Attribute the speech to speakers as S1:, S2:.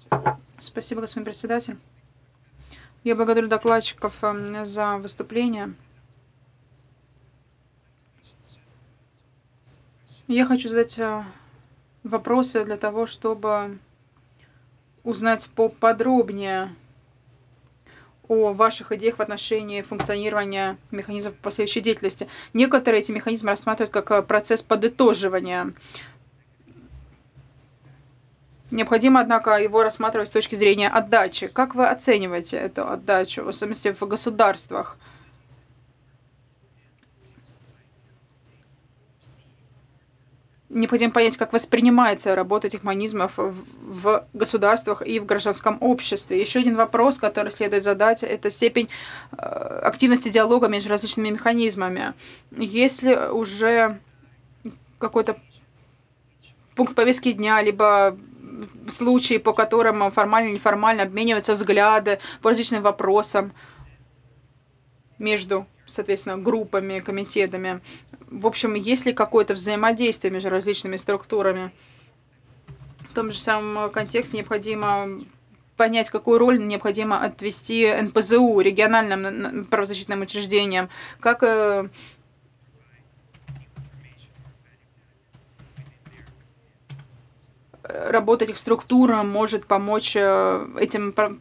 S1: Спасибо, господин председатель. Я благодарю докладчиков за выступление. Я хочу задать вопросы для того, чтобы узнать поподробнее о ваших идеях в отношении функционирования механизмов последующей деятельности. Некоторые эти механизмы рассматривают как процесс подытоживания. Необходимо, однако, его рассматривать с точки зрения отдачи. Как вы оцениваете эту отдачу, в особенности в государствах? Необходимо понять, как воспринимается работа этих механизмов в государствах и в гражданском обществе. Еще один вопрос, который следует задать, это степень активности диалога между различными механизмами. Если уже какой-то пункт повестки дня, либо случаи, по которым формально или неформально обмениваются взгляды по различным вопросам между, соответственно, группами, комитетами. В общем, есть ли какое-то взаимодействие между различными структурами? В том же самом контексте необходимо понять, какую роль необходимо отвести НПЗУ, региональным правозащитным учреждениям, как работа этих структур может помочь этим